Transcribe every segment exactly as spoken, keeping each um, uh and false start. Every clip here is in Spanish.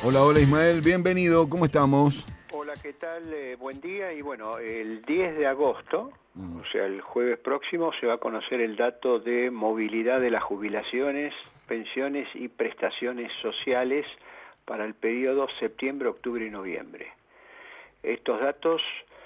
Hola, hola Ismael, bienvenido, ¿cómo estamos? Hola, ¿qué tal? Eh, buen día. Y bueno, el diez de agosto, mm. o sea, el jueves próximo, se va a conocer el dato de movilidad de las jubilaciones, pensiones y prestaciones sociales para el periodo septiembre, octubre y noviembre. Estos datos,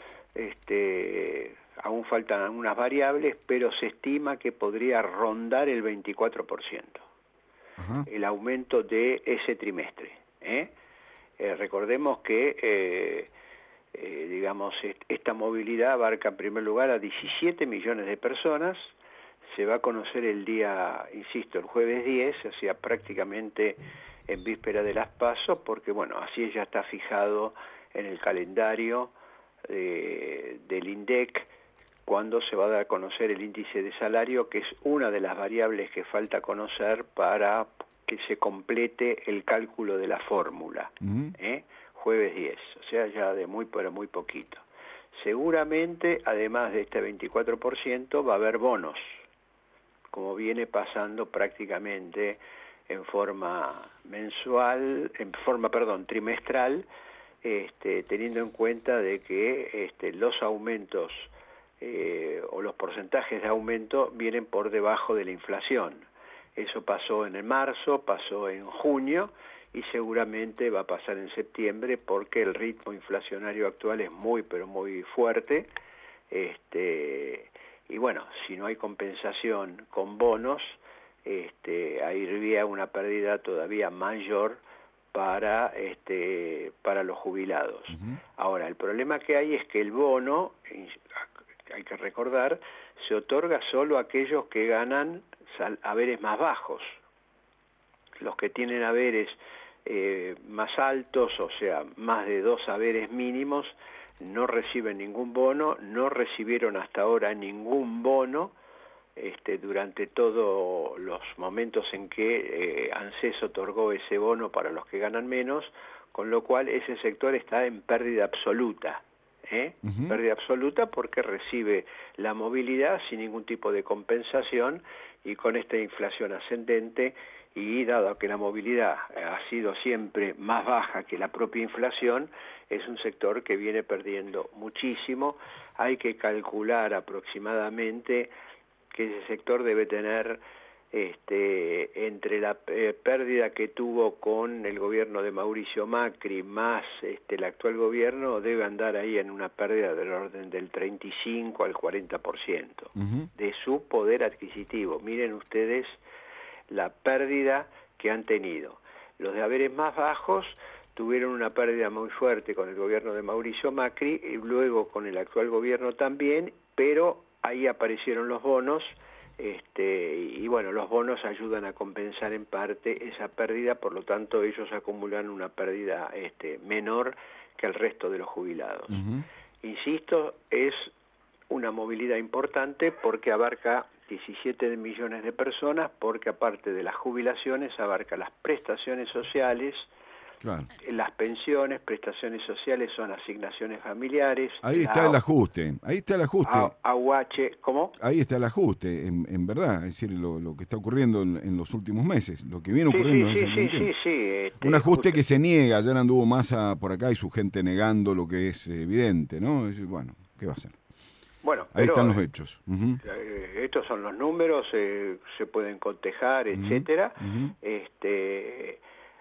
este, aún faltan algunas variables, pero se estima que podría rondar el veinticuatro por ciento, Ajá. el aumento de ese trimestre, ¿eh? Eh, recordemos que, eh, eh, digamos, esta movilidad abarca en primer lugar a diecisiete millones de personas. Se va a conocer el día, insisto, el jueves diez, o sea, prácticamente en víspera de las PASO, porque, bueno, así ya está fijado en el calendario eh, del INDEC, cuando se va a dar a conocer el índice de salario, que es una de las variables que falta conocer para que se complete el cálculo de la fórmula, uh-huh. ¿eh? Jueves diez, o sea, ya de muy, pero muy poquito. Seguramente, además de este veinticuatro por ciento, va a haber bonos, como viene pasando prácticamente en forma mensual, en forma, perdón, trimestral, este, teniendo en cuenta de que este, los aumentos eh, o los porcentajes de aumento vienen por debajo de la inflación. Eso pasó en el marzo, pasó en junio y seguramente va a pasar en septiembre, porque el ritmo inflacionario actual es muy, pero muy fuerte. Este, y bueno, si no hay compensación con bonos, este, ahí habría una pérdida todavía mayor para, este, para los jubilados. Uh-huh. Ahora, el problema que hay es que el bono, hay que recordar, se otorga solo a aquellos que ganan haberes más bajos. Los que tienen haberes eh, más altos, o sea, más de dos haberes mínimos, no reciben ningún bono, no recibieron hasta ahora ningún bono este, durante todos los momentos en que eh, ANSES otorgó ese bono para los que ganan menos, con lo cual ese sector está en pérdida absoluta. ¿Eh? Uh-huh. Pérdida absoluta porque recibe la movilidad sin ningún tipo de compensación, y con esta inflación ascendente, y dado que la movilidad ha sido siempre más baja que la propia inflación, es un sector que viene perdiendo muchísimo. Hay que calcular aproximadamente que ese sector debe tener Este, entre la eh, pérdida que tuvo con el gobierno de Mauricio Macri más este, el actual gobierno, debe andar ahí en una pérdida del orden del treinta y cinco al cuarenta por ciento uh-huh. de su poder adquisitivo. Miren ustedes la pérdida que han tenido. Los de haberes más bajos tuvieron una pérdida muy fuerte con el gobierno de Mauricio Macri, y luego con el actual gobierno también, pero ahí aparecieron los bonos. Este, y bueno, los bonos ayudan a compensar en parte esa pérdida, por lo tanto ellos acumulan una pérdida este, menor que el resto de los jubilados. Uh-huh. Insisto, es una movilidad importante porque abarca diecisiete millones de personas, porque aparte de las jubilaciones abarca las prestaciones sociales. Claro. Las pensiones, prestaciones sociales son asignaciones familiares. Ahí está la, el ajuste, ahí está el ajuste. A U H, ¿cómo? Ahí está el ajuste, en, en verdad, es decir, lo, lo que está ocurriendo en, en los últimos meses, lo que viene sí, ocurriendo. Sí, en sí, sí, sí, sí. Este, Un ajuste justo... que se niega, ya anduvo Massa por acá y su gente negando lo que es evidente, ¿no? Es, bueno, ¿qué va a hacer? Bueno, ahí pero, están los hechos. Uh-huh. Eh, estos son los números, eh, se pueden cotejar, uh-huh. etcétera. Uh-huh. Este...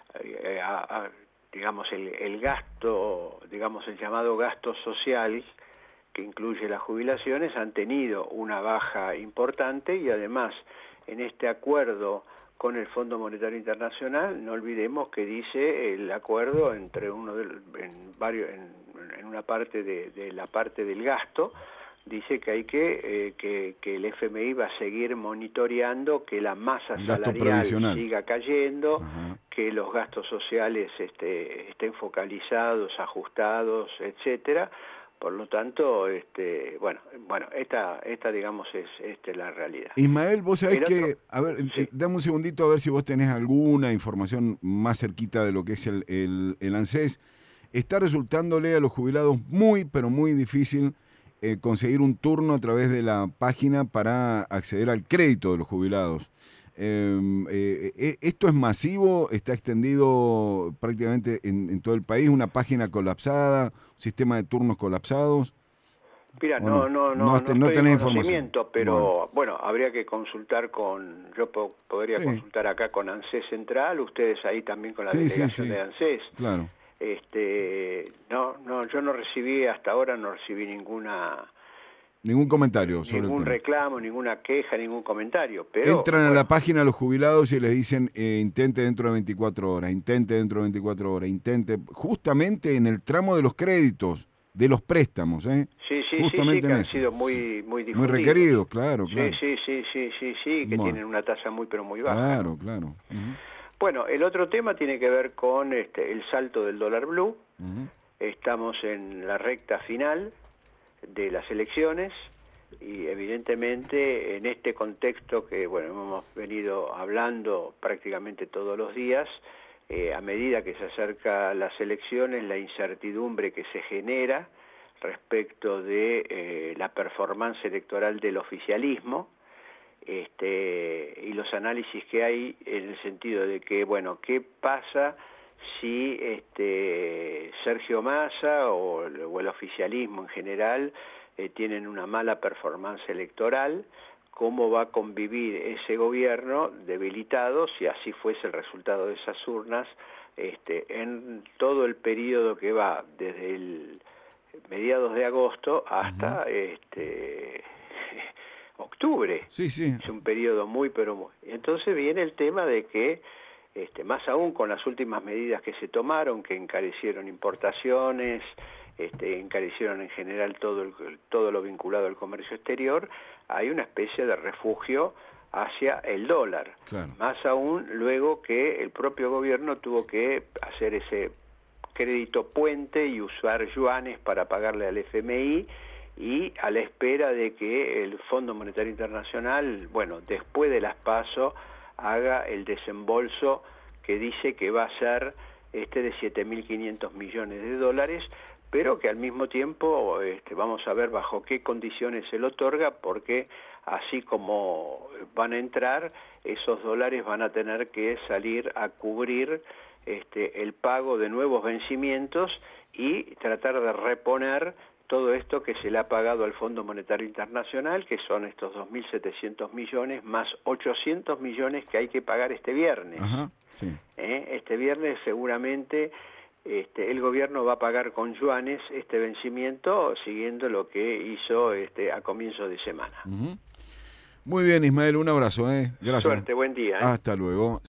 A, a, digamos el, el gasto, digamos el llamado gasto social, que incluye las jubilaciones, han tenido una baja importante, y además en este acuerdo con el Fondo Monetario Internacional, no olvidemos que dice el acuerdo entre uno de, en varios en, en una parte de, de la parte del gasto, dice que hay que, eh, que que el F M I va a seguir monitoreando que la masa salarial siga cayendo, uh-huh. que los gastos sociales este, estén focalizados, ajustados, etcétera. Por lo tanto, este, bueno, bueno, esta, esta digamos es este, la realidad. Ismael, vos sabés otro, que, a ver, sí. eh, dame un segundito a ver si vos tenés alguna información más cerquita de lo que es el, el, el ANSES. Está resultándole a los jubilados muy, pero muy difícil Eh, conseguir un turno a través de la página para acceder al crédito de los jubilados. Eh, eh, ¿Esto es masivo? ¿Está extendido prácticamente en, en todo el país? ¿Una página colapsada? ¿Un sistema de turnos colapsados? Mira, no, no, no, no, no, no tenés estoy en conocimiento, información. pero Bueno. bueno, habría que consultar con, yo po podría sí. consultar acá con ANSES Central, ustedes ahí también con la sí, delegación sí, sí. de ANSES. Claro. Este, no, no, yo no recibí, hasta ahora no recibí ninguna... Ningún comentario sobre ningún el tema. reclamo, ninguna queja, ningún comentario, pero... Entran bueno. a la página los jubilados y les dicen eh, intente dentro de veinticuatro horas, intente dentro de veinticuatro horas, intente... Justamente en el tramo de los créditos, de los préstamos, ¿eh? Sí, sí, Justamente sí, sí, que en han eso. sido muy, muy difundidos. Muy requeridos, claro, sí, claro. Sí, sí, sí, sí, sí, que bueno. tienen una tasa muy, pero muy baja. Claro, ¿no? claro. Uh-huh. Bueno, el otro tema tiene que ver con este, el salto del dólar blue. Uh-huh. Estamos en la recta final de las elecciones y evidentemente en este contexto que bueno hemos venido hablando prácticamente todos los días, eh, a medida que se acerca las elecciones, la incertidumbre que se genera respecto de eh, la performance electoral del oficialismo, este, y los análisis que hay en el sentido de que, bueno, ¿qué pasa si este, Sergio Massa o, o el oficialismo en general eh, tienen una mala performance electoral? ¿Cómo va a convivir ese gobierno debilitado si así fuese el resultado de esas urnas este, en todo el periodo que va desde el mediados de agosto hasta uh-huh. este octubre? Sí, sí. Es un periodo muy, pero muy... Entonces viene el tema de que, este, más aún con las últimas medidas que se tomaron, que encarecieron importaciones, este, encarecieron en general todo, el, todo lo vinculado al comercio exterior, hay una especie de refugio hacia el dólar. Claro. Más aún luego que el propio gobierno tuvo que hacer ese crédito puente y usar yuanes para pagarle al F M I, y a la espera de que el Fondo Monetario Internacional, bueno, después de las PASO, haga el desembolso que dice que va a ser este de siete mil quinientos millones de dólares, pero que al mismo tiempo este, vamos a ver bajo qué condiciones se lo otorga, porque así como van a entrar, esos dólares van a tener que salir a cubrir este, el pago de nuevos vencimientos y tratar de reponer todo esto que se le ha pagado al Fondo Monetario Internacional, que son estos dos mil setecientos millones, más ochocientos millones que hay que pagar este viernes. Ajá, sí. ¿Eh? Este viernes seguramente este, el gobierno va a pagar con yuanes este vencimiento, siguiendo lo que hizo este, a comienzo de semana. Uh-huh. Muy bien, Ismael, un abrazo. ¿eh? Gracias. Suerte, buen día. ¿eh? Hasta luego.